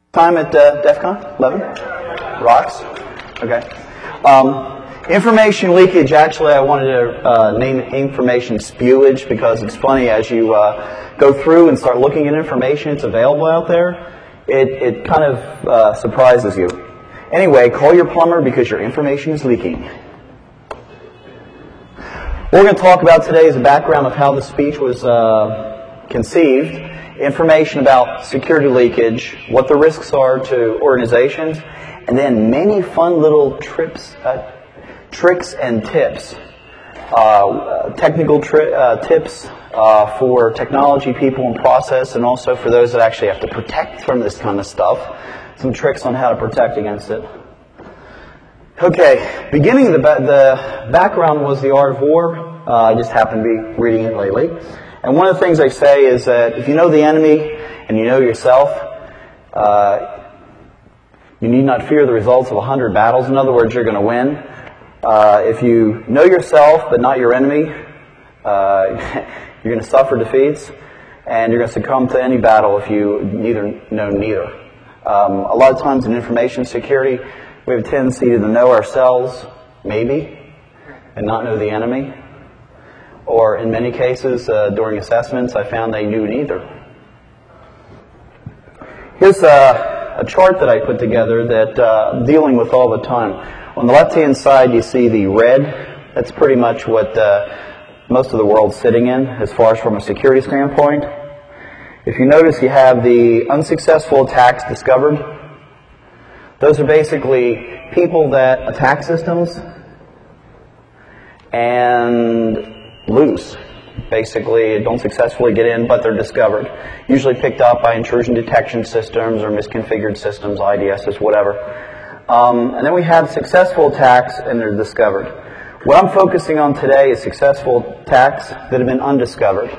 Time at DEF CON 11? Rocks? Okay. Information leakage, actually I wanted to name it information spewage because it's funny as you go through and start looking at information that's available out there, it kind of surprises you. Anyway, call your plumber because your information is leaking. What we're going to talk about today is a background of how the speech was conceived, information about security leakage, what the risks are to organizations, and then many fun little tricks and tips, technical tips for technology people and process, and also for those that actually have to protect from this kind of stuff, some tricks on how to protect against it. Okay, beginning of the background was the art of war. I just happened to be reading it lately. And one of the things they say is that if you know the enemy and you know yourself, you need not fear the results of 100 battles. In other words, you're going to win. If you know yourself but not your enemy, you're going to suffer defeats, and you're going to succumb to any battle if you know neither. A lot of times in information security, we have a tendency to know ourselves, maybe, and not know the enemy. Or in many cases, during assessments, I found they knew neither. Here's a chart that I put together that I'm dealing with all the time. On the left-hand side, you see the red. That's pretty much what most of the world's sitting in, as far as from a security standpoint. If you notice, you have the unsuccessful attacks discovered. Those are basically people that attack systems and lose. Basically, don't successfully get in, but they're discovered. Usually picked up by intrusion detection systems or misconfigured systems, IDSs, whatever. And then we have successful attacks, and they're discovered. What I'm focusing on today is successful attacks that have been undiscovered.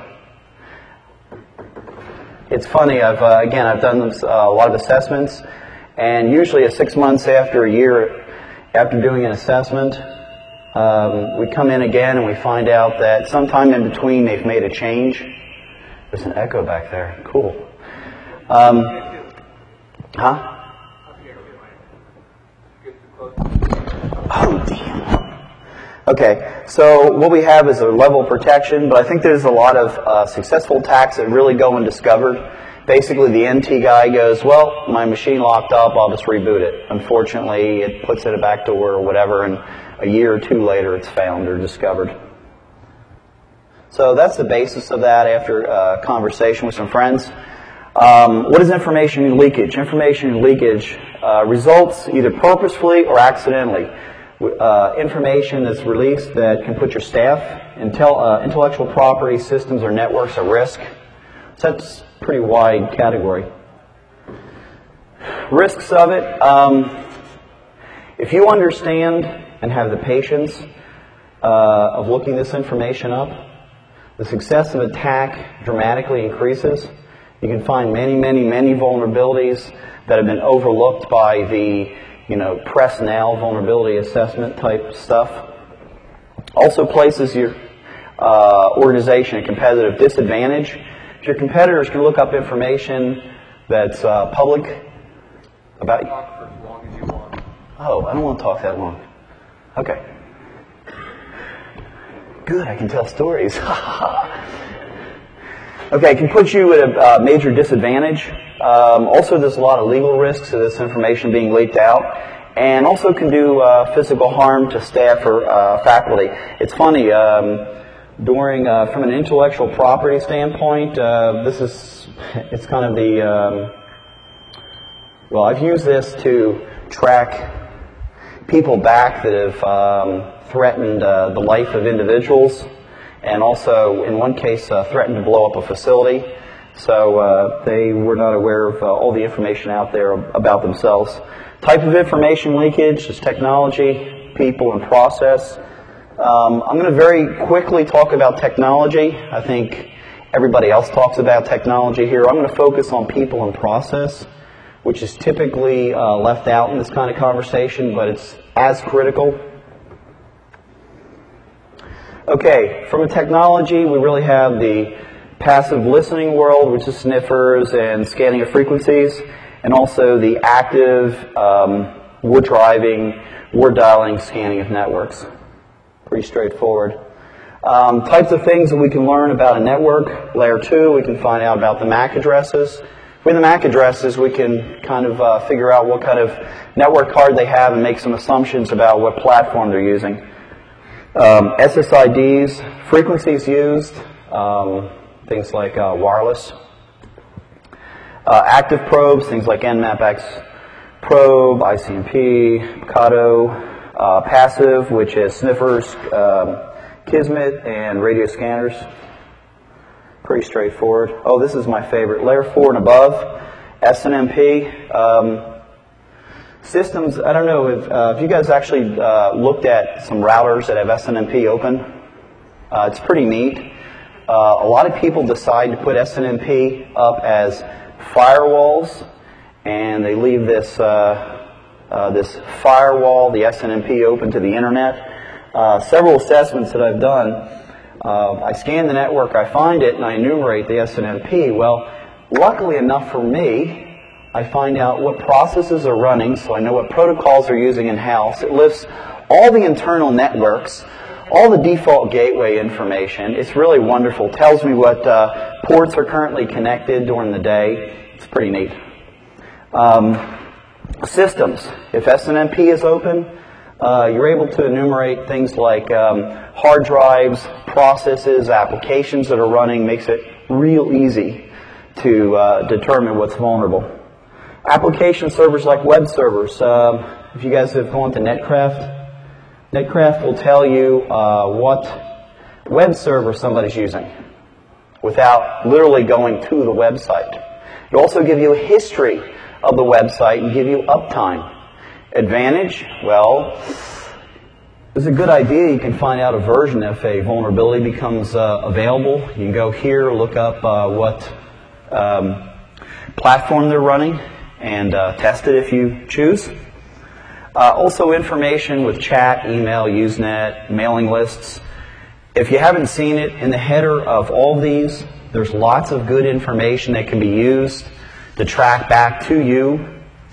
It's funny, I've done a lot of assessments, and usually 6 months after a year after doing an assessment, we come in again and we find out that sometime in between they've made a change. There's an echo back there. Cool. Oh, damn. Okay, so what we have is a level of protection, but I think there's a lot of successful attacks that really go undiscovered. Basically, the NT guy goes, well, my machine locked up, I'll just reboot it. Unfortunately, it puts it in a backdoor or whatever, and a year or two later, it's found or discovered. So that's the basis of that after a conversation with some friends. What is information leakage? Information leakage results either purposefully or accidentally. Information that's released that can put your staff, intellectual property, systems, or networks at risk. So that's a pretty wide category. Risks of it. If you understand and have the patience of looking this information up, the success of attack dramatically increases. You can find many, many, many vulnerabilities that have been overlooked by the press now vulnerability assessment type stuff. Also places your organization at competitive disadvantage. If your competitors can look up information that's public about you. Talk for as long as you want. Oh, I don't want to talk that long. Okay. Good, I can tell stories. Okay, it can put you at a major disadvantage. Also, there's a lot of legal risks of this information being leaked out, and also can do physical harm to staff or faculty. It's funny, from an intellectual property standpoint, it's kind of the, I've used this to track people back that have threatened the life of individuals, and also in one case threatened to blow up a facility. So they were not aware of all the information out there about themselves. Type of information leakage is technology, people, and process. I'm going to very quickly talk about technology. I think everybody else talks about technology here. I'm going to focus on people and process, which is typically left out in this kind of conversation, but it's as critical. Okay, from a technology, we really have the passive listening world, which is sniffers and scanning of frequencies. and also the active word driving, word dialing, scanning of networks. Pretty straightforward. Types of things that we can learn about a network. Layer 2, we can find out about the MAC addresses. With the MAC addresses, we can kind of figure out what kind of network card they have and make some assumptions about what platform they're using. SSIDs, frequencies used, things like wireless. Active probes, things like Nmapx probe, ICMP, Mikado. Passive, which is sniffers, Kismet, and radio scanners. Pretty straightforward. Oh, this is my favorite. Layer 4 and above, SNMP. Systems, I don't know if you guys actually looked at some routers that have SNMP open. It's pretty neat. A lot of people decide to put SNMP up as firewalls, and they leave this this firewall, the SNMP, open to the internet. Several assessments that I've done, I scan the network, I find it, and I enumerate the SNMP. Well, luckily enough for me, I find out what processes are running, so I know what protocols are using in-house. It lists all the internal networks, all the default gateway information. It's really wonderful. It tells me what ports are currently connected during the day. It's pretty neat. Systems. If SNMP is open, you're able to enumerate things like hard drives, processes, applications that are running. Makes it real easy to determine what's vulnerable. Application servers like web servers. If you guys have gone to Netcraft, Netcraft will tell you what web server somebody's using without literally going to the website. It'll also give you a history of the website and give you uptime. Advantage, well, it's a good idea. You can find out a version if a vulnerability becomes available. You can go here, look up what platform they're running, and test it if you choose. Also information with chat, email, Usenet, mailing lists. If you haven't seen it, in the header of all these, there's lots of good information that can be used to track back to you.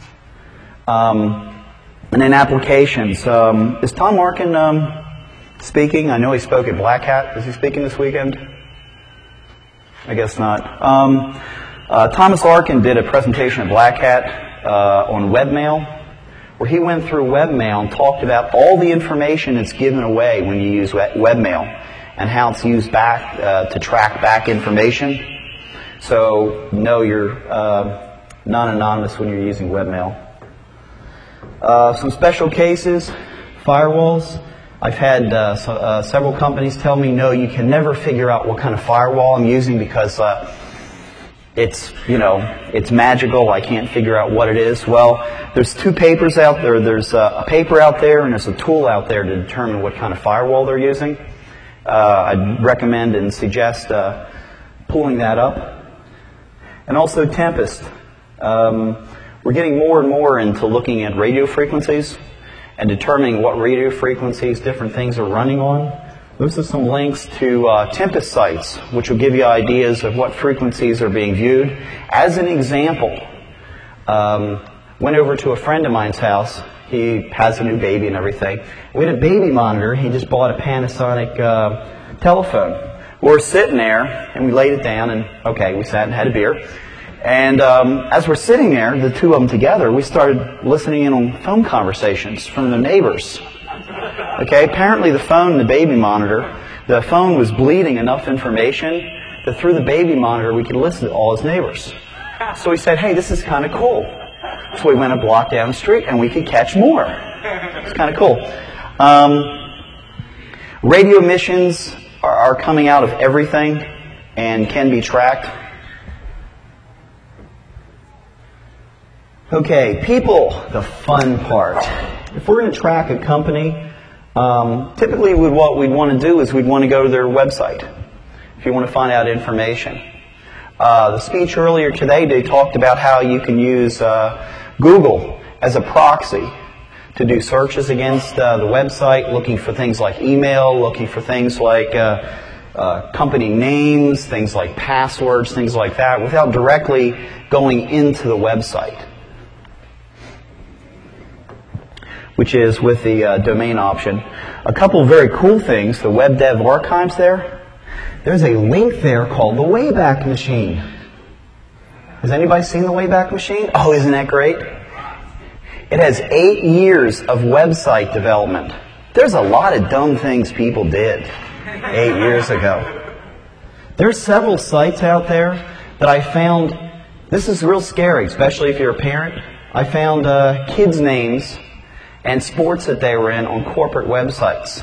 And then applications. Is Tom Larkin speaking? I know he spoke at Black Hat. Is he speaking this weekend? I guess not. Thomas Larkin did a presentation at Black Hat on webmail, where he went through webmail and talked about all the information that's given away when you use webmail and how it's used back to track back information. So no, you're not anonymous when you're using webmail. Some special cases, firewalls. I've had several companies tell me, no, you can never figure out what kind of firewall I'm using because it's magical. I can't figure out what it is. Well, there's two papers out there. There's a paper out there and there's a tool out there to determine what kind of firewall they're using. I'd recommend and suggest pulling that up. And also Tempest. We're getting more and more into looking at radio frequencies and determining what radio frequencies different things are running on. Those are some links to Tempest sites, which will give you ideas of what frequencies are being viewed. As an example, went over to a friend of mine's house. He has a new baby and everything. We had a baby monitor. He just bought a Panasonic telephone. We're sitting there, and we laid it down, and okay, we sat and had a beer. And as we're sitting there, the two of them together, we started listening in on phone conversations from the neighbors. Okay, apparently the phone, the baby monitor, the phone was bleeding enough information that through the baby monitor we could listen to all his neighbors. So we said, hey, this is kind of cool. So we went a block down the street and we could catch more. It's kind of cool. Radio emissions are coming out of everything and can be tracked. Okay, people, the fun part. If we're going to track a company, typically what we'd want to do is we'd want to go to their website if you want to find out information. The speech earlier today, they talked about how you can use Google as a proxy to do searches against the website, looking for things like email, looking for things like company names, things like passwords, things like that, without directly going into the website. which is with the domain option. A couple of very cool things, the Web Dev Archives there. There's a link there called the Wayback Machine. Has anybody seen the Wayback Machine? Oh, isn't that great? It has 8 years of website development. There's a lot of dumb things people did 8 years ago. There's several sites out there that I found, this is real scary, especially if you're a parent. I found kids' names and sports that they were in on corporate websites.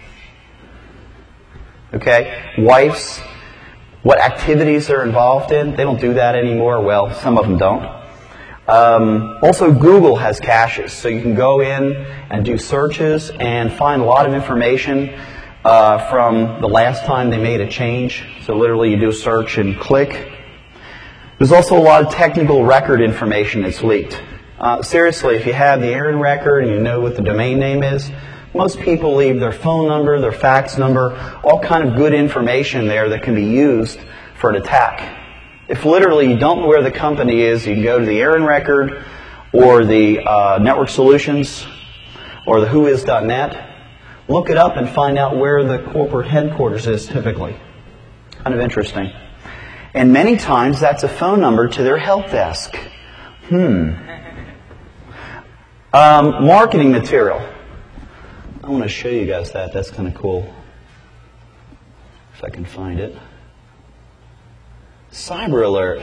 Okay? Wives, what activities they're involved in. They don't do that anymore. Well, some of them don't. Also, Google has caches, so you can go in and do searches and find a lot of information from the last time they made a change. So literally you do a search and click. There's also a lot of technical record information that's leaked. Seriously, if you have the Aaron record and you know what the domain name is, most people leave their phone number, their fax number, all kind of good information there that can be used for an attack. If literally you don't know where the company is, you can go to the Aaron record or the Network Solutions or the whois.net, look it up and find out where the corporate headquarters is typically. Kind of interesting. And many times that's a phone number to their help desk. Marketing material. I want to show you guys that. That's kind of cool. If I can find it. Cyber alert.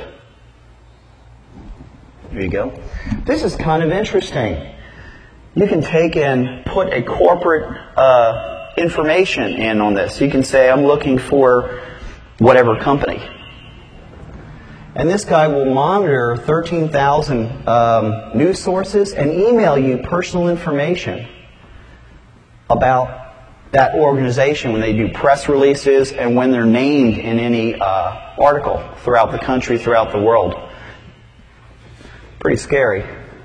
Here you go. This is kind of interesting. You can take and put a corporate information in on this. You can say, I'm looking for whatever company. And this guy will monitor 13,000 news sources and email you personal information about that organization when they do press releases and when they're named in any article throughout the country, throughout the world. Pretty scary.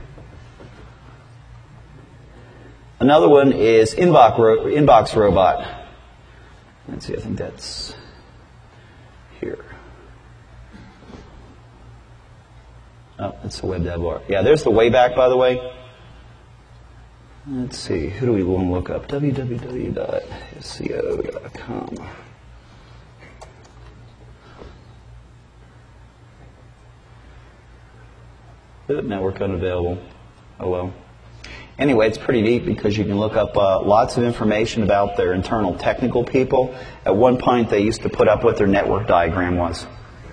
Another one is Inbox Robot. Let's see, I think that's here. Oh, it's the Web Dev Archive. Yeah, there's the Wayback, by the way. Let's see, who do we want to look up? www.sco.com. Network unavailable. Oh well. Anyway, it's pretty neat because you can look up lots of information about their internal technical people. At one point, they used to put up what their network diagram was.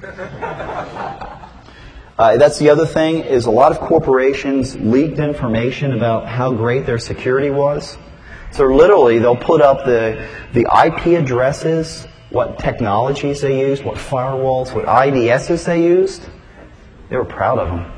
That's the other thing, is a lot of corporations leaked information about how great their security was. So literally, they'll put up the IP addresses, what technologies they used, what firewalls, what IDSs they used. They were proud of them.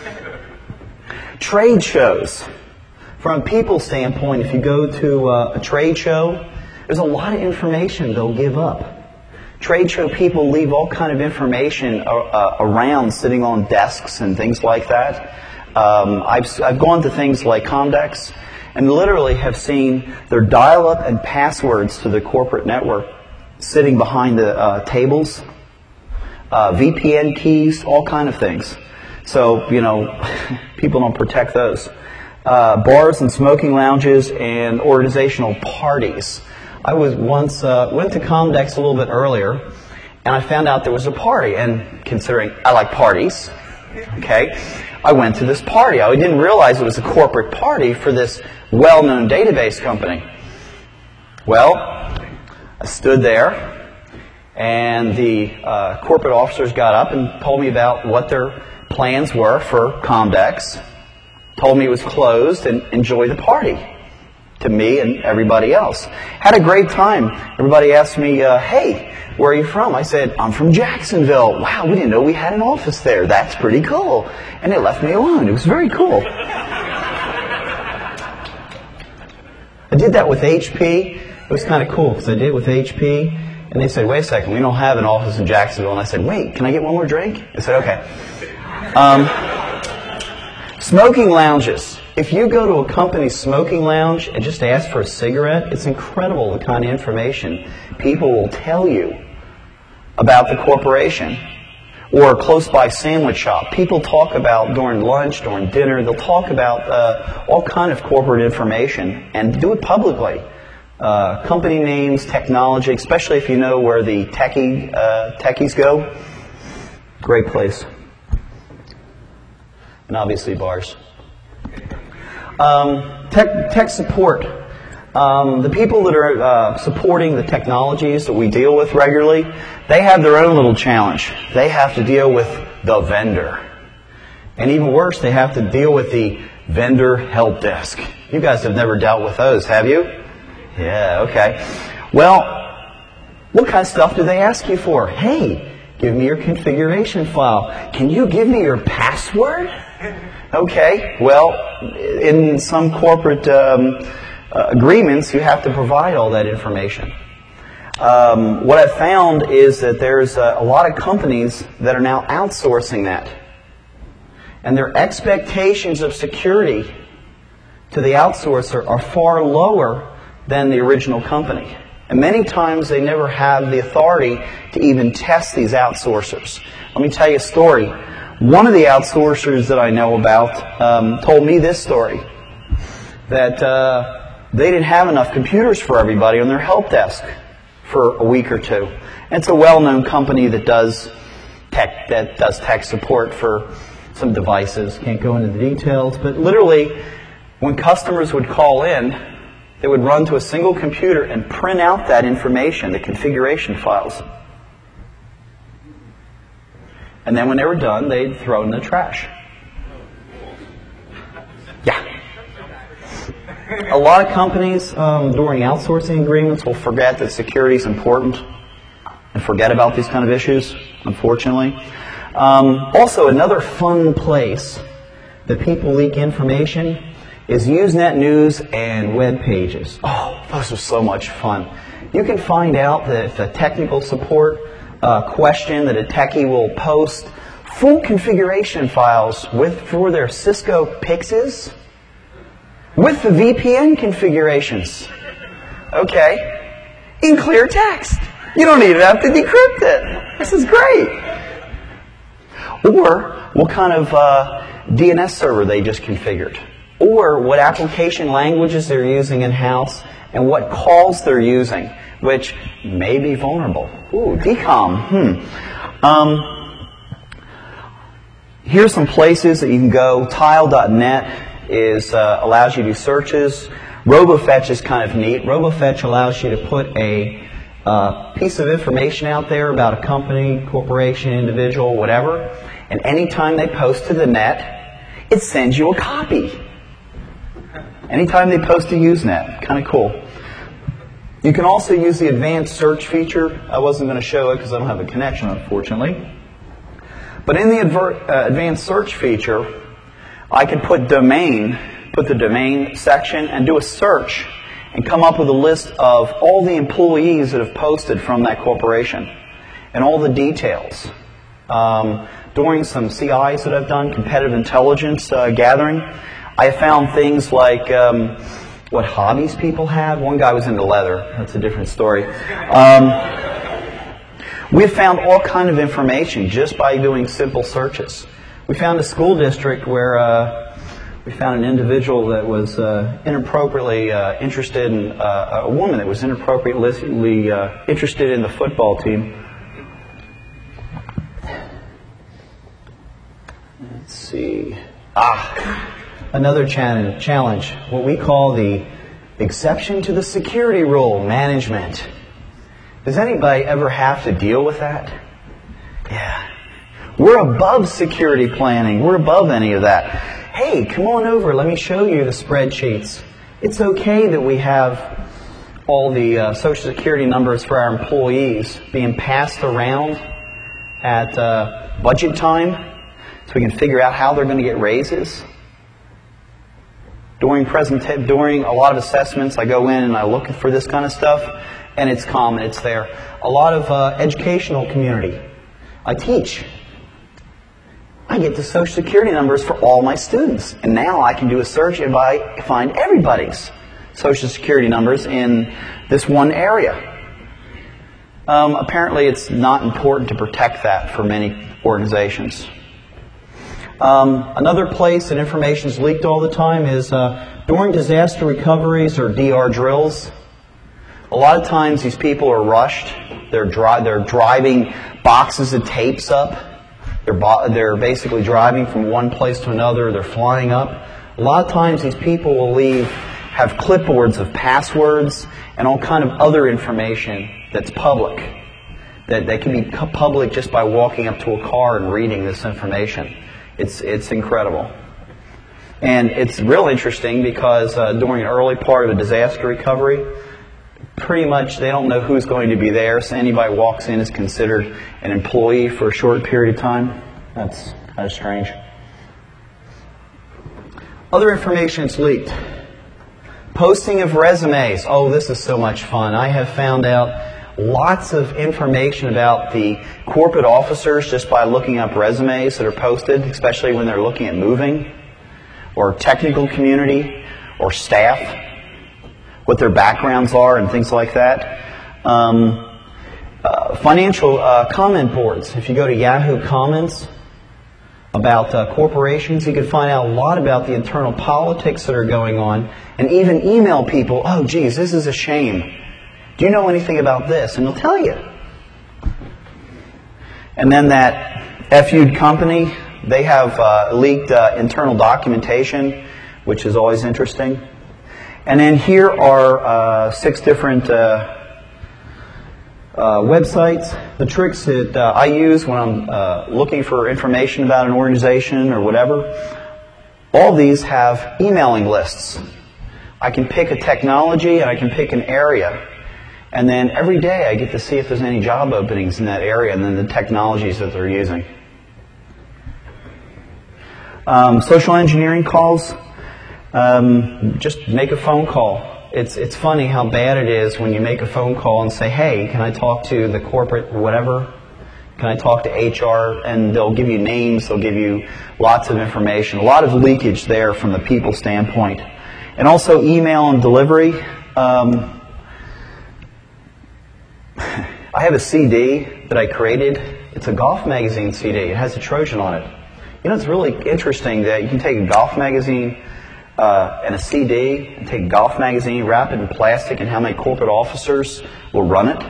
Trade shows. From a people's standpoint, if you go to a trade show, there's a lot of information they'll give up. Trade show people leave all kind of information around, sitting on desks and things like that. I've gone to things like Comdex and literally have seen their dial-up and passwords to the corporate network sitting behind the tables, VPN keys, all kind of things. So, you know, people don't protect those. Bars and smoking lounges and organizational parties. I was once went to Comdex a little bit earlier, and I found out there was a party. And considering I like parties, okay, I went to this party. I didn't realize it was a corporate party for this well-known database company. Well, I stood there, and the corporate officers got up and told me about what their plans were for Comdex. Told me it was closed and enjoy the party. To me and everybody else. Had a great time. Everybody asked me, hey, where are you from? I said, I'm from Jacksonville. Wow, we didn't know we had an office there. That's pretty cool. And they left me alone. It was very cool. I did that with HP. It was kind of cool because I did it with HP. And they said, wait a second, we don't have an office in Jacksonville. And I said, wait, can I get one more drink? I said, okay. Smoking lounges. If you go to a company's smoking lounge and just ask for a cigarette, it's incredible the kind of information people will tell you about the corporation. or a close-by sandwich shop. People talk about during lunch, during dinner, they'll talk about all kind of corporate information and do it publicly. Company names, technology, especially if you know where the techies go. Great place. And obviously bars. Tech support. The people that are supporting the technologies that we deal with regularly, they have their own little challenge. They have to deal with the vendor. And even worse, they have to deal with the vendor help desk. You guys have never dealt with those, have you? Yeah, okay. Well, what kind of stuff do they ask you for? Hey, give me your configuration file. Can you give me your password? Okay, well, in some corporate agreements, you have to provide all that information. What I've found is that there's a lot of companies that are now outsourcing that. And their expectations of security to the outsourcer are far lower than the original company. And many times they never have the authority to even test these outsourcers. Let me tell you a story. One of the outsourcers that I know about told me this story, that they didn't have enough computers for everybody on their help desk for a week or two. And it's a well-known company that does tech support for some devices. Can't go into the details, but literally, when customers would call in, they would run to a single computer and print out that information, the configuration files. And then when they were done, they'd throw it in the trash. Yeah. A lot of companies during outsourcing agreements will forget that security is important and forget about these kind of issues, unfortunately. Also, another fun place that people leak information is Usenet News and web pages. Oh, those are so much fun. You can find out that if a technical support question that a techie will post full configuration files for their Cisco Pixes with the VPN configurations. Okay? In clear text. You don't even have to decrypt it. This is great. Or what kind of DNS server they just configured. Or what application languages they're using in-house and what calls they're using, which may be vulnerable. Ooh, DCOM. Here's some places that you can go. Tile.net allows you to do searches. RoboFetch is kind of neat. RoboFetch allows you to put a piece of information out there about a company, corporation, individual, whatever, and anytime they post to the net, it sends you a copy. Anytime they post to Usenet. Kind of cool. You can also use the advanced search feature. I wasn't going to show it because I don't have a connection, unfortunately. But in the advanced search feature, I could put the domain section and do a search and come up with a list of all the employees that have posted from that corporation and all the details. During some CIs that I've done, competitive intelligence gathering, I found things like what hobbies people have. One guy was into leather. That's a different story. We found all kind of information just by doing simple searches. We found a school district where we found an individual that was inappropriately interested in a woman that was inappropriately interested in the football team. Let's see. Another challenge, what we call the exception to the security rule management. Does anybody ever have to deal with that? Yeah. We're above security planning. We're above any of that. Hey, come on over. Let me show you the spreadsheets. It's okay that we have all the Social Security numbers for our employees being passed around at budget time so we can figure out how they're going to get raises. During a lot of assessments, I go in and I look for this kind of stuff, and it's common. It's there. A lot of educational community. I teach. I get the Social Security numbers for all my students, and now I can do a search and find everybody's Social Security numbers in this one area. Apparently, it's not important to protect that for many organizations. Another place that information is leaked all the time is during disaster recoveries or DR drills. A lot of times these people are rushed. They're driving boxes of tapes up. They're basically driving from one place to another. They're flying up. A lot of times these people will have clipboards of passwords and all kind of other information that's public. That can be public just by walking up to a car and reading this information. It's incredible. And it's real interesting because during an early part of a disaster recovery, pretty much they don't know who's going to be there, so anybody walks in is considered an employee for a short period of time. That's kind of strange. Other information that's leaked. Posting of resumes. Oh, this is so much fun. I have found out lots of information about the corporate officers just by looking up resumes that are posted, especially when they're looking at moving, or technical community, or staff, what their backgrounds are and things like that. Financial comment boards. If you go to Yahoo Comments about corporations, you can find out a lot about the internal politics that are going on, and even email people, oh geez, this is a shame. Do you know anything about this? And they'll tell you. And then that FU'd company, they have leaked internal documentation, which is always interesting. And then here are 6 different websites. The tricks that I use when I'm looking for information about an organization or whatever. All these have emailing lists. I can pick a technology and I can pick an area. And then every day I get to see if there's any job openings in that area and then the technologies that they're using. Social engineering calls. Just make a phone call. It's funny how bad it is when you make a phone call and say, hey, can I talk to the corporate whatever? Can I talk to HR? And they'll give you names, they'll give you lots of information. A lot of leakage there from the people standpoint. And also email and delivery. I have a CD that I created. It's a golf magazine CD. It has a Trojan on it. You know, it's really interesting that you can take a golf magazine and a CD, and take a golf magazine, wrap it in plastic, and how many corporate officers will run it?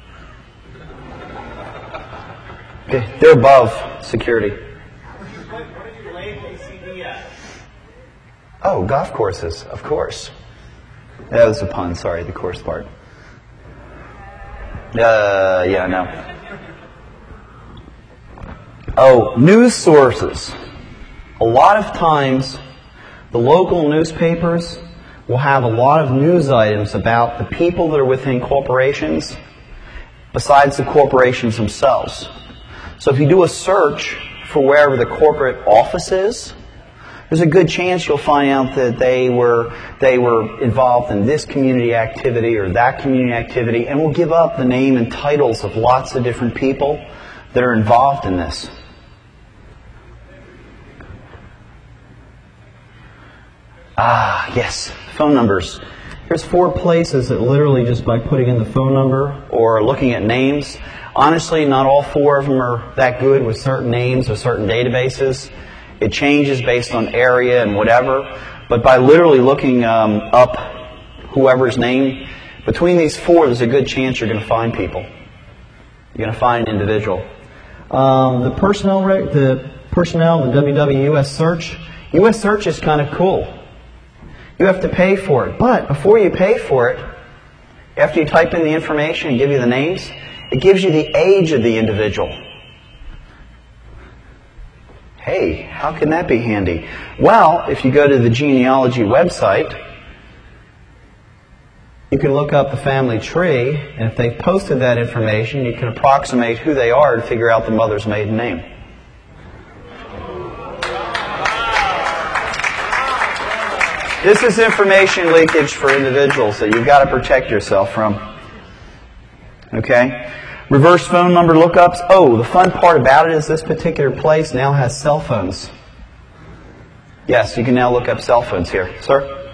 Okay, they're above security. What did you label the CD as? Oh, golf courses, of course. That was a pun, sorry, the course part. Yeah, no. Oh, news sources. A lot of times, the local newspapers will have a lot of news items about the people that are within corporations besides the corporations themselves. So if you do a search for wherever the corporate office is, there's a good chance you'll find out that they were involved in this community activity or that community activity, and we'll give up the name and titles of lots of different people that are involved in this. Ah, yes, phone numbers. Here's 4 places that literally just by putting in the phone number or looking at names. Honestly, not all 4 of them are that good with certain names or certain databases. It changes based on area and whatever. But by literally looking up whoever's name, between these 4, there's a good chance you're going to find people. You're going to find an individual. The personnel, the WWUS search. US search is kind of cool. You have to pay for it. But before you pay for it, after you type in the information and give you the names, it gives you the age of the individual. Hey, how can that be handy? Well, if you go to the genealogy website, you can look up the family tree, and if they've posted that information, you can approximate who they are to figure out the mother's maiden name. This is information leakage for individuals that you've got to protect yourself from. Okay? Reverse phone number lookups. Oh, the fun part about it is this particular place now has cell phones. Yes, you can now look up cell phones here. Sir?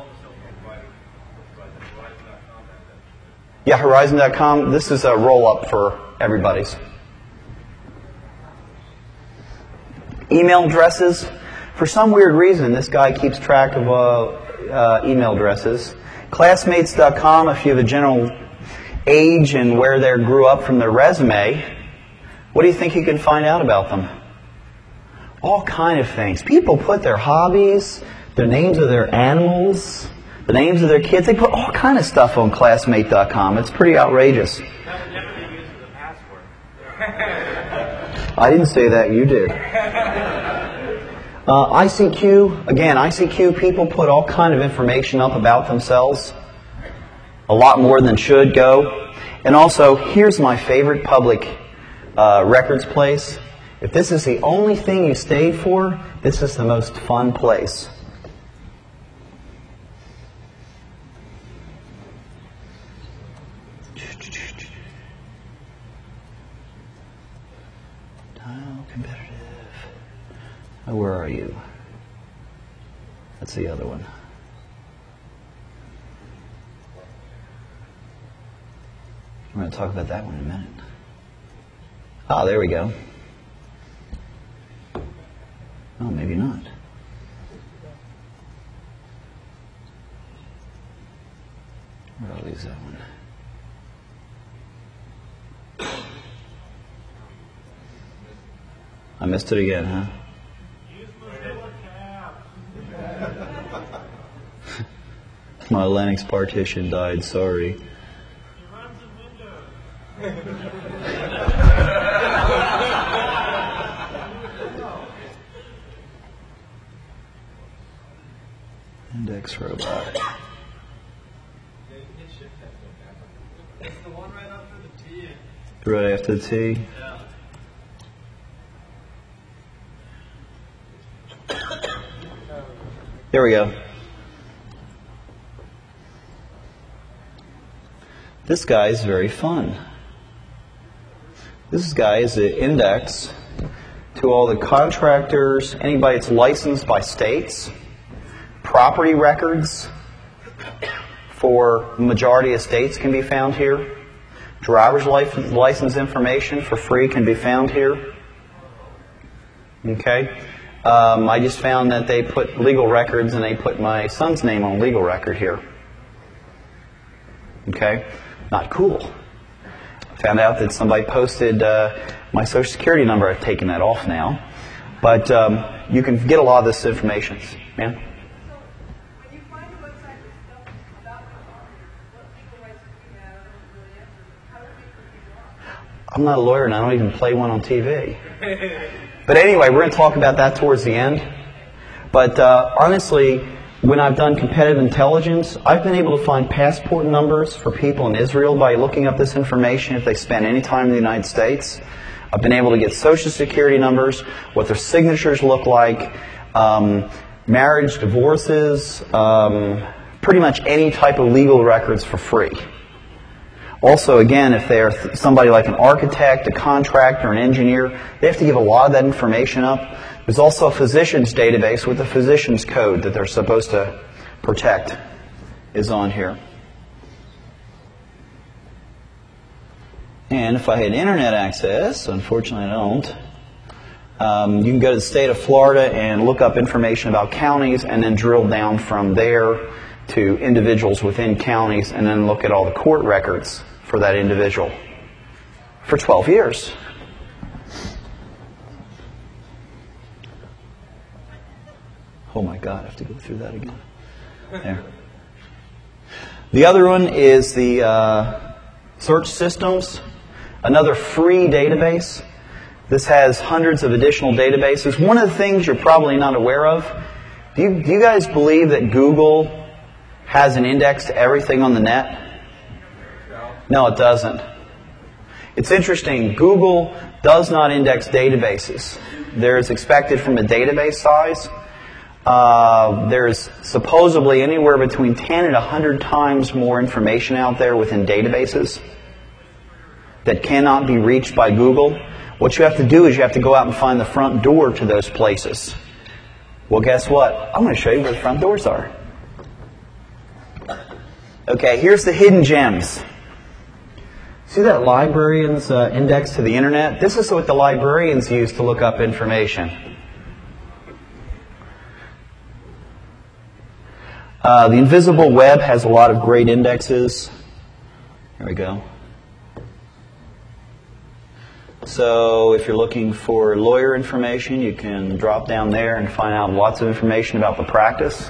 Yeah, Horizon.com. This is a roll-up for everybody's. Email addresses. For some weird reason, this guy keeps track of email addresses. Classmates.com, if you have a general age and where they grew up from their resume, what do you think you can find out about them? All kind of things. People put their hobbies, the names of their animals, the names of their kids. They put all kind of stuff on Classmate.com. It's pretty outrageous. That would never be used as a password. I didn't say that. You did. ICQ. Again, ICQ, people put all kind of information up about themselves. A lot more than should go. And also, here's my favorite public records place. If this is the only thing you stayed for, this is the most fun place. Tile competitive. Oh, where are you? That's the other one. We're going to talk about that one in a minute. Ah, there we go. Oh, maybe not. Where did I lose that one? I missed it again, huh? My Linux partition died, sorry. Index robot. It's the one right after the T. Right after the T. There we go. This guy is very fun. This guy is the index to all the contractors, anybody that's licensed by states, property records for the majority of states can be found here. Driver's license information for free can be found here. Okay. I just found that they put legal records and they put my son's name on legal record here. Okay. Not cool. Found out that somebody posted my Social Security number. I've taken that off now. But you can get a lot of this information. Ma'am? I'm not a lawyer and I don't even play one on TV. But anyway, we're going to talk about that towards the end. But honestly, when I've done competitive intelligence, I've been able to find passport numbers for people in Israel by looking up this information if they spend any time in the United States. I've been able to get Social Security numbers, what their signatures look like, marriage, divorces, pretty much any type of legal records for free. Also, again, if they're somebody like an architect, a contractor, an engineer, they have to give a lot of that information up. There's also a physician's database with the physician's code that they're supposed to protect is on here. And if I had internet access, unfortunately I don't, you can go to the state of Florida and look up information about counties and then drill down from there to individuals within counties and then look at all the court records for that individual for 12 years. Oh my God, I have to go through that again. There. The other one is the search systems, another free database. This has hundreds of additional databases. One of the things you're probably not aware of, do you guys believe that Google has an index to everything on the net? No, it doesn't. It's interesting. Google does not index databases. There's expected from a database size. There's supposedly anywhere between 10 and 100 times more information out there within databases that cannot be reached by Google. What you have to do is you have to go out and find the front door to those places. Well, guess what? I'm going to show you where the front doors are. Okay, here's the hidden gems. See that librarian's index to the internet? This is what the librarians use to look up information. The invisible web has a lot of great indexes. Here we go. So if you're looking for lawyer information, you can drop down there and find out lots of information about the practice.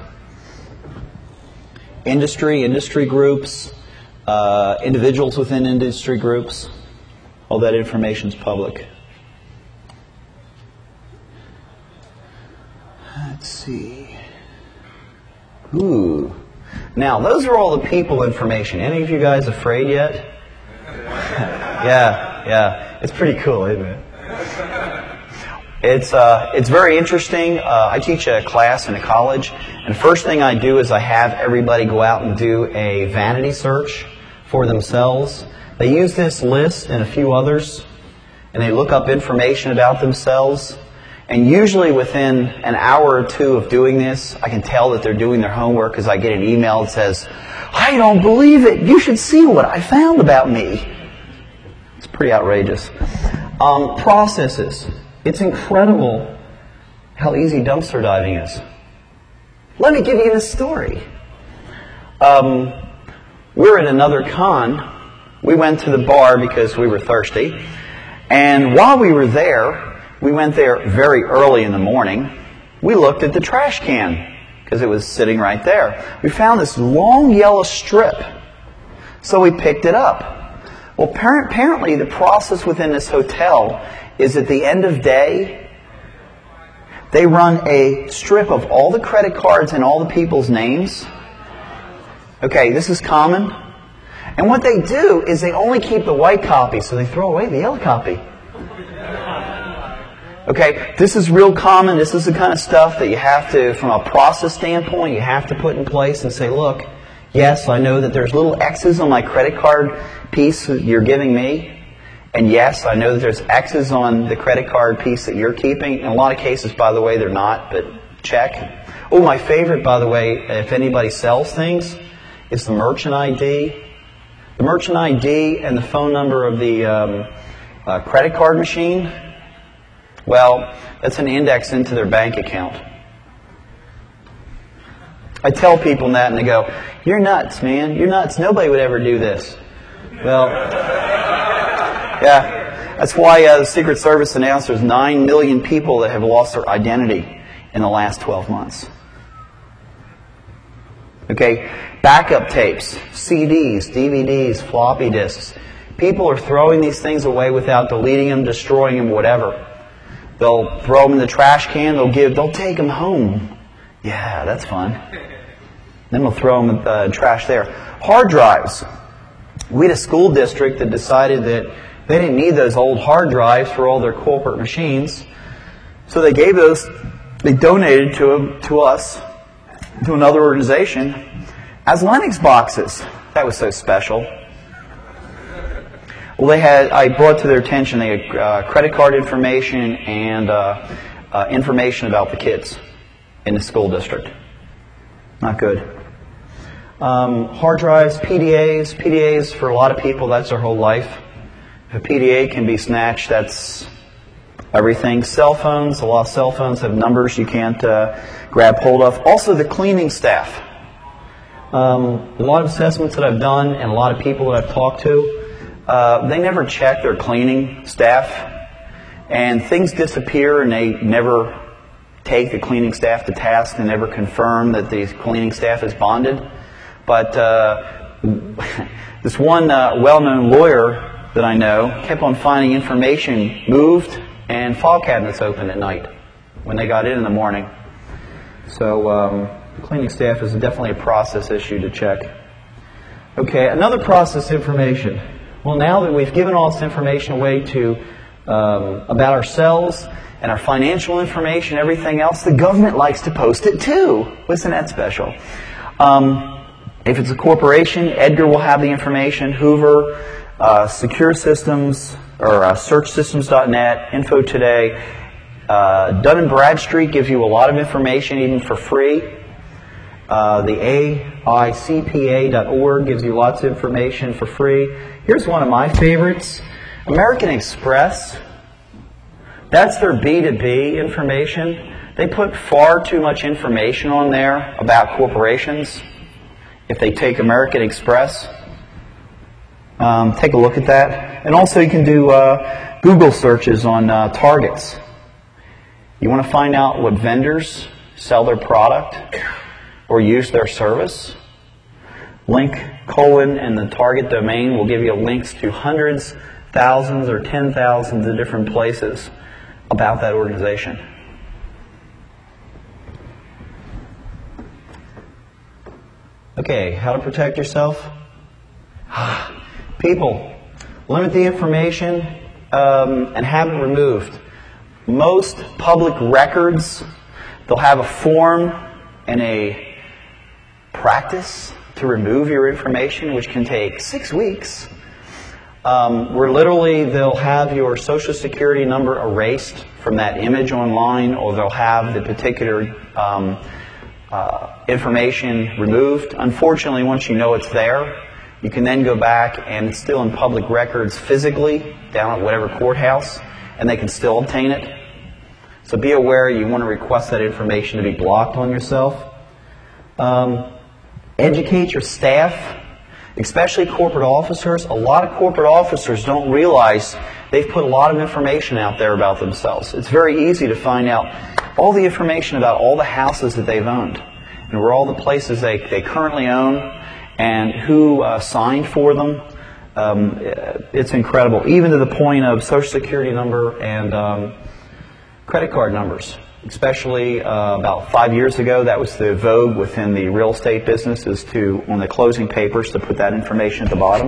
Industry groups, individuals within industry groups, all that information is public. Let's see. Ooh. Now, those are all the people information. Any of you guys afraid yet? Yeah. It's pretty cool, isn't it? It's very interesting. I teach a class in a college, and the first thing I do is I have everybody go out and do a vanity search for themselves. They use this list and a few others, and they look up information about themselves. And usually within an hour or two of doing this, I can tell that they're doing their homework because I get an email that says, "I don't believe it. You should see what I found about me." It's pretty outrageous. Processes. It's incredible how easy dumpster diving is. Let me give you this story. We're at another con. We went to the bar because we were thirsty. And while we were there, we went there very early in the morning. We looked at the trash can because it was sitting right there. We found this long yellow strip. So we picked it up. Well, apparently the process within this hotel is at the end of day, they run a strip of all the credit cards and all the people's names. Okay, this is common. And what they do is they only keep the white copy, so they throw away the yellow copy. Okay, this is real common. This is the kind of stuff that you have to, from a process standpoint, you have to put in place and say, look, yes, I know that there's little X's on my credit card piece that you're giving me. And yes, I know that there's X's on the credit card piece that you're keeping. In a lot of cases, by the way, they're not, but check. Oh, my favorite, by the way, if anybody sells things, is the merchant ID. The merchant ID and the phone number of the credit card machine. Well, that's an index into their bank account. I tell people that and they go, "You're nuts, man. You're nuts. Nobody would ever do this." Well, yeah. That's why the Secret Service announced there's 9 million people that have lost their identity in the last 12 months. Okay, backup tapes, CDs, DVDs, floppy disks. People are throwing these things away without deleting them, destroying them, whatever. They'll throw them in the trash can. They'll take them home. Yeah, that's fun. Then we'll throw them in the trash there. Hard drives. We had a school district that decided that they didn't need those old hard drives for all their corporate machines, so they gave those. They donated to us, to another organization, as Linux boxes. That was so special. Well, I brought to their attention, they had credit card information and information about the kids in the school district. Not good. Hard drives, PDAs. PDAs, for a lot of people, that's their whole life. If a PDA can be snatched, that's everything. Cell phones, a lot of cell phones have numbers you can't grab hold of. Also, the cleaning staff. A lot of assessments that I've done and a lot of people that I've talked to, they never check their cleaning staff, and things disappear and they never take the cleaning staff to task. They never confirm that the cleaning staff is bonded. But this one well-known lawyer that I know kept on finding information moved and file cabinets open at night when they got in the morning. So cleaning staff is definitely a process issue to check. Okay, another process information. Well, now that we've given all this information away to about ourselves and our financial information, everything else, the government likes to post it too. Isn't that special? If it's a corporation, Edgar will have the information. Hoover, Secure Systems, or SearchSystems.net, Info Today. Dun & Bradstreet gives you a lot of information, even for free. The AICPA.org gives you lots of information for free. Here's one of my favorites. American Express. That's their B2B information. They put far too much information on there about corporations. If they take American Express, take a look at that. And also you can do Google searches on targets. You want to find out what vendors sell their product or use their service? Link colon and the target domain will give you links to hundreds, thousands, or 10,000s of different places about that organization. Okay, how to protect yourself? People, limit the information and have it removed. Most public records, they'll have a form and a practice to remove your information, which can take 6 weeks. Where literally they'll have your Social Security number erased from that image online, or they'll have the particular information removed. Unfortunately, once you know it's there, you can then go back and it's still in public records physically down at whatever courthouse, and they can still obtain it. So be aware you want to request that information to be blocked on yourself. Educate your staff, especially corporate officers. A lot of corporate officers don't realize they've put a lot of information out there about themselves. It's very easy to find out all the information about all the houses that they've owned and where all the places they currently own and who signed for them. It's incredible, even to the point of Social Security number and credit card numbers. Especially about 5 years ago, that was the vogue within the real estate business, is to, on the closing papers, to put that information at the bottom.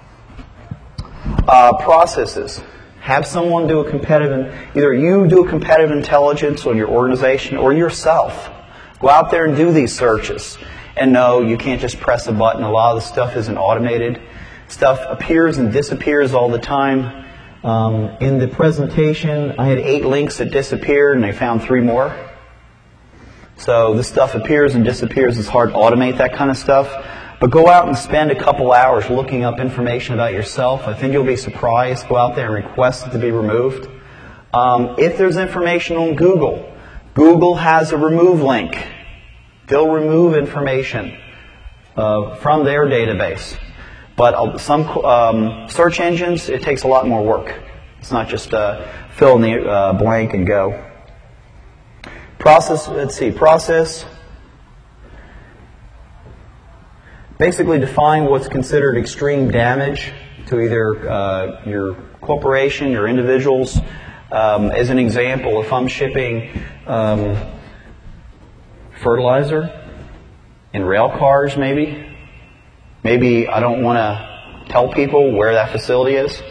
Processes. Have someone do a competitive, either you do a competitive intelligence on your organization or yourself. Go out there and do these searches. And no, you can't just press a button. A lot of the stuff isn't automated. Stuff appears and disappears all the time. In the presentation, I had 8 links that disappeared, and I found 3 more. So this stuff appears and disappears. It's hard to automate that kind of stuff. But go out and spend a couple hours looking up information about yourself. I think you'll be surprised. Go out there and request it to be removed. If there's information on Google, Google has a remove link. They'll remove information from their database. But some search engines, it takes a lot more work. It's not just fill in the blank and go. Process, let's see, process. Basically define what's considered extreme damage to either your corporation, your individuals. As an example, if I'm shipping fertilizer in rail cars maybe I don't want to tell people where that facility is.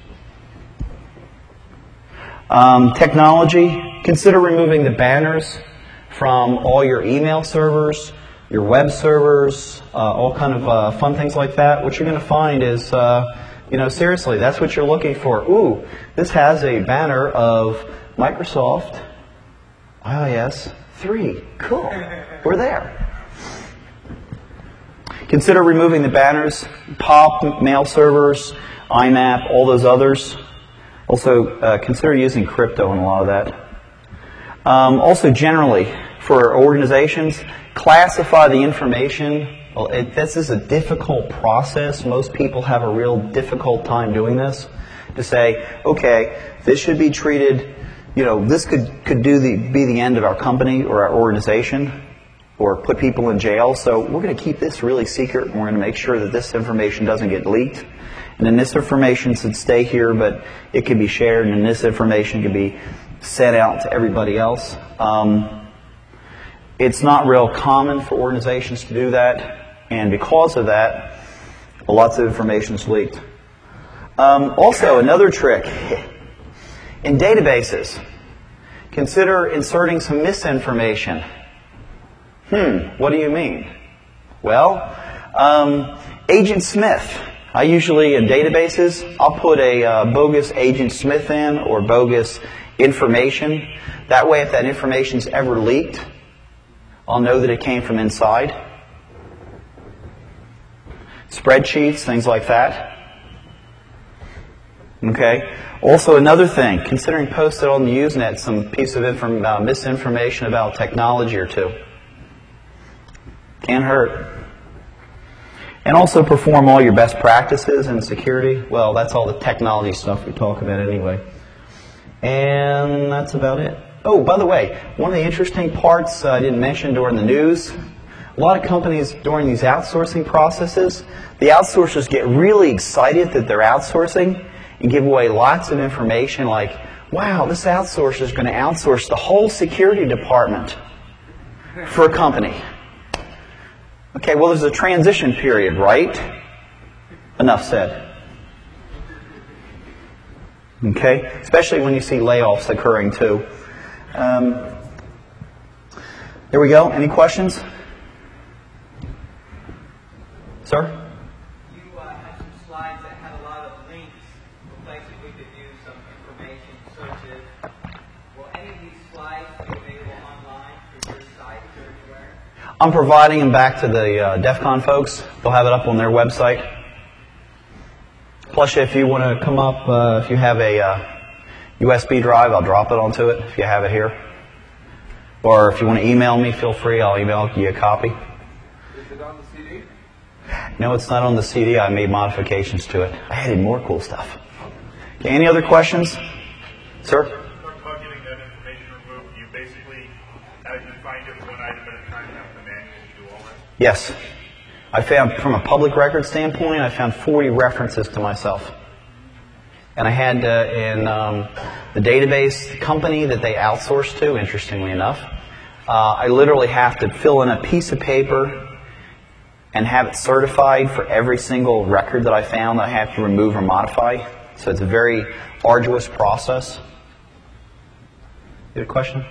Technology. Consider removing the banners from all your email servers, your web servers, all kind of fun things like that. What you're going to find is, seriously, that's what you're looking for. Ooh, this has a banner of Microsoft iOS 3. Cool. We're there. Consider removing the banners, POP, mail servers, IMAP, all those others. Also, consider using crypto in a lot of that. Also, generally, for organizations, classify the information. Well, this is a difficult process. Most people have a real difficult time doing this. To say, okay, this should be treated, this could be the end of our company or our organization, or put people in jail. So we're going to keep this really secret, and we're going to make sure that this information doesn't get leaked. And then this information should stay here, but it can be shared, and this information can be sent out to everybody else. It's not real common for organizations to do that, and because of that, lots of information is leaked. Also, another trick. In databases, consider inserting some misinformation. What do you mean? Well, Agent Smith. I usually, in databases, I'll put a bogus Agent Smith in or bogus information. That way, if that information is ever leaked, I'll know that it came from inside. Spreadsheets, things like that. Okay. Also, another thing, considering posted on the Usenet some piece of misinformation about technology or two. Can't hurt. And also perform all your best practices in security. Well, that's all the technology stuff we talk about anyway. And that's about it. Oh, by the way, one of the interesting parts I didn't mention during the news, a lot of companies during these outsourcing processes, the outsourcers get really excited that they're outsourcing and give away lots of information like, wow, this outsourcer is going to outsource the whole security department for a company. Okay, well, there's a transition period, right? Enough said. Okay, especially when you see layoffs occurring too. There we go. Any questions? Sir? You had some slides that had a lot of links for places we could use some information searches. Will any of these slides be available online through your site or anywhere? I'm providing them back to the DEF CON folks. They'll have it up on their website. Plus, if you want to come up, if you have a USB drive, I'll drop it onto it if you have it here. Or if you want to email me, feel free. I'll email you a copy. Is it on the CD? No, it's not on the CD. I made modifications to it. I added more cool stuff. Okay, any other questions? Sir? About getting that information removed, you basically, as you find it one item at a time, have to manually do all that? Yes. I found, from a public record standpoint, I found 40 references to myself. And I had in the database, the company that they outsourced to, interestingly enough, I literally have to fill in a piece of paper and have it certified for every single record that I found that I have to remove or modify. So it's a very arduous process. You have a question?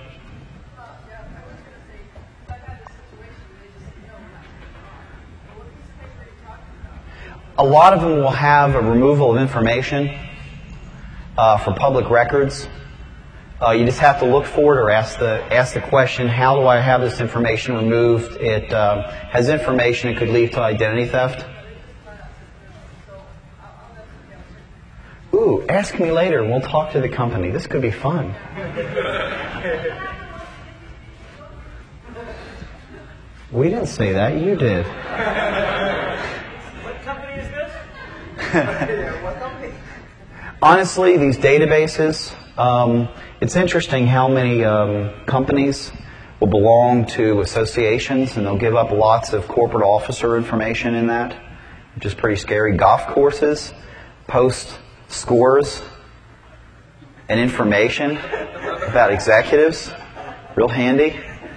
A lot of them will have a removal of information for public records. You just have to look for it or ask the question, how do I have this information removed? It has information that could lead to identity theft. Ooh, ask me later and we'll talk to the company. This could be fun. We didn't say that, you did. What company is this? What company? Honestly, these databases, it's interesting how many companies will belong to associations and they'll give up lots of corporate officer information in that, which is pretty scary. Golf courses post scores and information about executives. Real handy.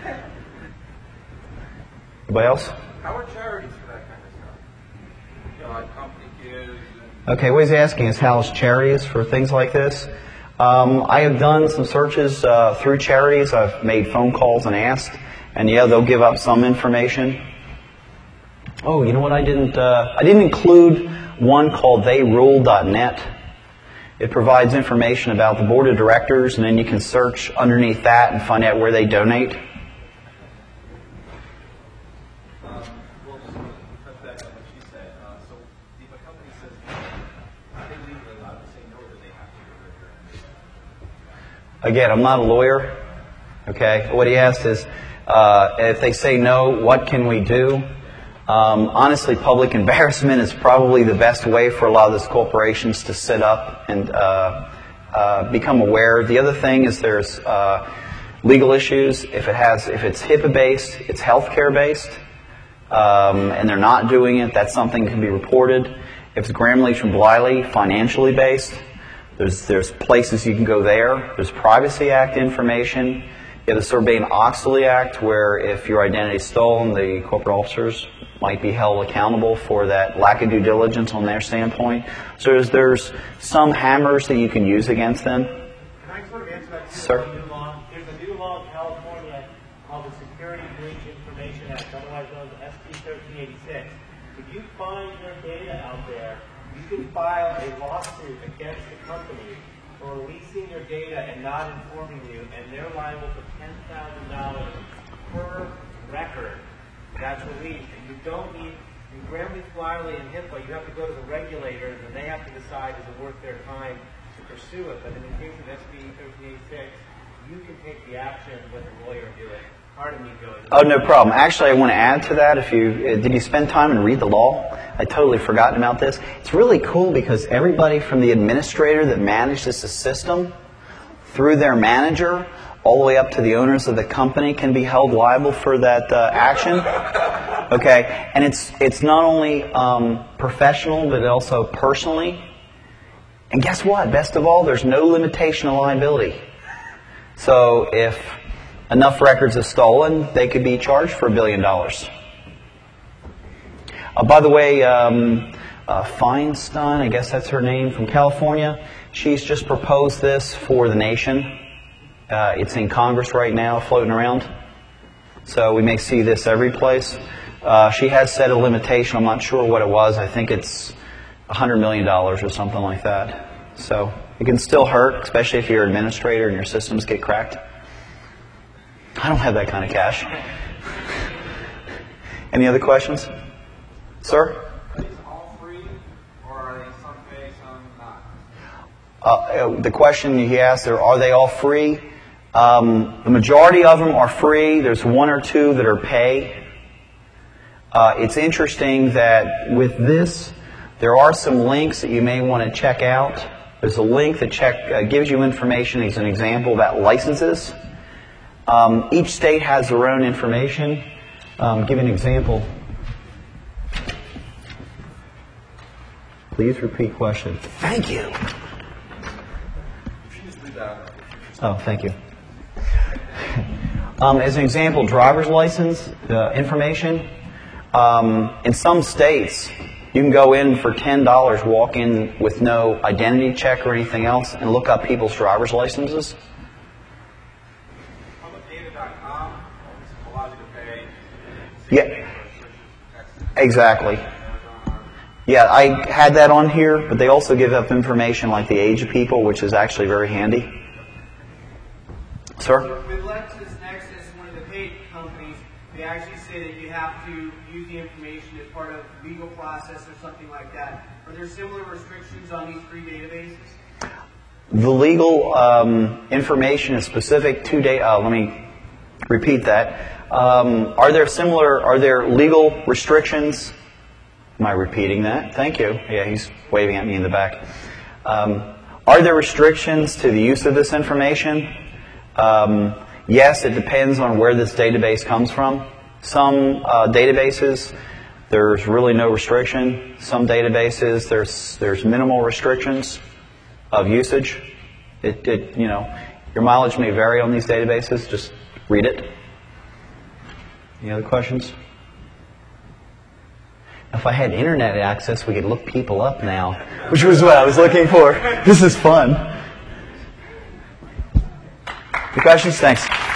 Anybody else? How are charities for that kind of stuff? You know, like company kids and... Okay, what he's asking is how is charities for things like this? I have done some searches through charities. I've made phone calls and asked, and yeah, they'll give up some information. Oh, you know what? I didn't include one called theyrule.net. It provides information about the board of directors, and then you can search underneath that and find out where they donate. Well, just to touch back on what she said. So if a company says, are they legally allowed to say no, or do they have to do it? Again, I'm not a lawyer. Okay, what he asked is, if they say no, what can we do? Honestly, public embarrassment is probably the best way for a lot of those corporations to sit up and become aware. The other thing is there's legal issues. If it's HIPAA based, it's healthcare based, and they're not doing it, that's something that can be reported. If it's Gramm-Leach and Bliley, financially based, there's places you can go there. There's Privacy Act information. You have the Sarbanes-Oxley Act, where if your identity is stolen, the corporate officers might be held accountable for that lack of due diligence on their standpoint. So there's some hammers that you can use against them. Can I sort of answer that? Sir? There's a new law in California called the Security Breach Information Act, otherwise known as SB 1386. If you find your data out there, you can file a lawsuit against the company for releasing your data and not informing you, and they're liable for $10,000 per record that's released. And you don't need In Graham-Leach Bliley and HIPAA, you have to go to the regulators, and they have to decide is it worth their time to pursue it. But in the case of SB 1386, you can take the action and let the lawyer do it. Pardon me, Joey. Oh, no problem. Actually, I want to add to that. Did you spend time and read the law? I totally forgotten about this. It's really cool because everybody from the administrator that manages the system through their manager all the way up to the owners of the company can be held liable for that action. Okay, and it's not only professional but also personally. And guess what? Best of all, there's no limitation of liability. So if enough records are stolen, they could be charged for $1 billion. By the way, Feinstein, I guess that's her name, from California, she's just proposed this for the nation. It's in Congress right now, floating around. So we may see this every place. She has set a limitation. I'm not sure what it was. I think it's $100 million or something like that. So it can still hurt, especially if you're an administrator and your systems get cracked. I don't have that kind of cash. Any other questions? Sir? Are these all free, or are they some pay, some not? The question he asked, are they all free? The majority of them are free. There's one or two that are pay. It's interesting that with this, there are some links that you may want to check out. There's a link that gives you information as an example about licenses. Each state has their own information. Give an example. Please repeat question. Thank you. Oh, thank you. As an example, driver's license information. In some states, you can go in for $10, walk in with no identity check or anything else, and look up people's driver's licenses. Publicdata.com allows you to pay. Yeah, exactly. Yeah, I had that on here, but they also give up information like the age of people, which is actually very handy. Sir? With LexisNexis, one of the paid companies, they actually say that you have to use the information as part of the legal process or something like that. Are there similar restrictions on these free databases? The legal information is specific to data. Let me repeat that. Are there legal restrictions? Am I repeating that? Thank you. Yeah, he's waving at me in the back. Are there restrictions to the use of this information? Yes, it depends on where this database comes from. Some databases, there's really no restriction. Some databases, there's minimal restrictions of usage. Your mileage may vary on these databases. Just read it. Any other questions? If I had internet access, we could look people up now, which was what I was looking for. This is fun. Any questions? Thanks.